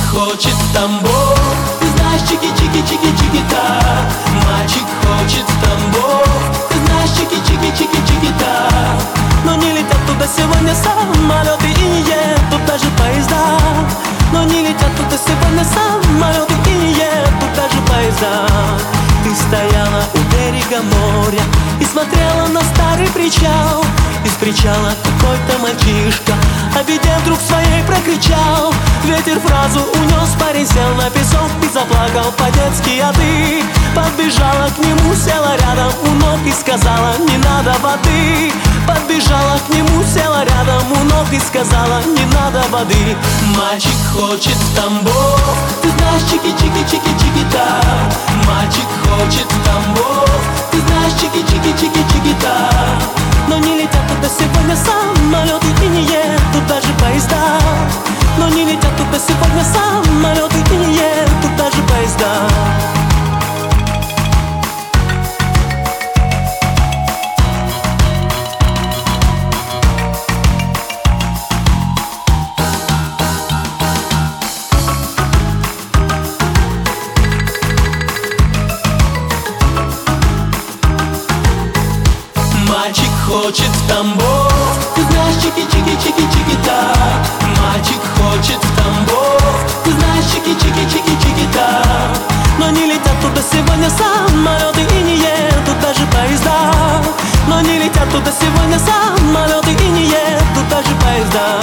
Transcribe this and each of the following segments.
хочет в Тамбов, ты знаешь, чики-чики-чики-чики-та. Мальчик хочет в Тамбов, ты знаешь, чики-чики-чики-чики-та. Но не летят туда сегодня самолеты и не едут даже поезда. Но не летят туда сегодня самолеты и не едут даже поезда. Ты стояла у берега моря и смотрела на старый причал. Из причала какой-то мальчишка, обидев друг своей, прокричал. Ветер фразу унес, парень сел на песок и заплакал по-детски. А ты подбежала к нему, села рядом у ног и сказала: не надо воды. Подбежала к нему, села рядом у ног и сказала: не надо воды. Мальчик хочет в Тамбов, ты знаешь, чики-чики-чики-чики-та. Мальчик хочет в Тамбов, ты знаешь, чики-чики-чики-чики-та. Но не летят туда сегодня самолеты и не едут даже поезда. Но не летят туда сегодня самолеты и не едут даже поезда. Мальчик хочет в Тамбов, ты знаешь, чики-чики-чики-чики-та. Мальчик хочет в Тамбов, ты знаешь, чики-чики-чики-чики-та. Но не летят туда сегодня самолеты и не едут даже поезда. Но не летят туда сегодня самолеты и не едут даже поезда.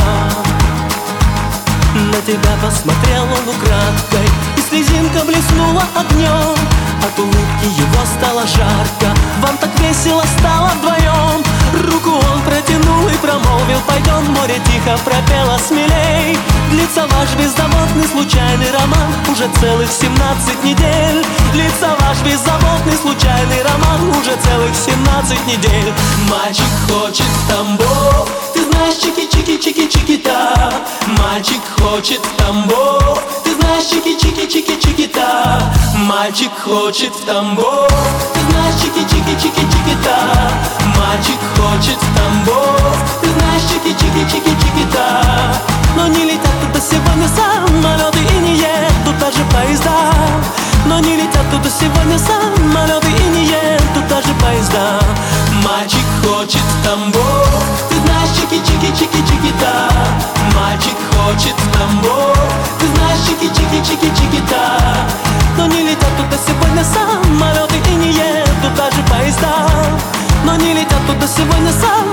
На тебя посмотрел он украдкой, и слезинка блеснула огнем. От улыбки его стало жарко, вам так весело стало вдвоем. Руку он протянул и промолвил: пойдем, море тихо пропело смелей. Длится ваш беззаботный случайный роман уже целых 17 недель. Длится ваш беззаботный случайный роман уже целых 17 недель. Мальчик хочет в Тамбов, ты знаешь, чики-чики-чики-чики-та. Мальчик хочет в Тамбов, ты знаешь, чики-чики-чики-чики-та. Мальчик хочет в Тамбов, ты знаешь, чики-чики-чики-чики-та. Мальчик хочет в Тамбов, ты знаешь, чики-чики-чики-чики-та. Но не летят туда сегодня самолеты и не едут даже поезда. Но не летят туда сегодня самолеты и не едут даже поезда. Мальчик хочет в Тамбов, ты знаешь, чики-чики-чики-чики-та. Мальчик хочет в Тамбов, ты знаешь, чики-чики-чики-чики-та. Но не летят туда сегодня самолеты и не едут даже поезда. Но не летят туда сегодня самолеты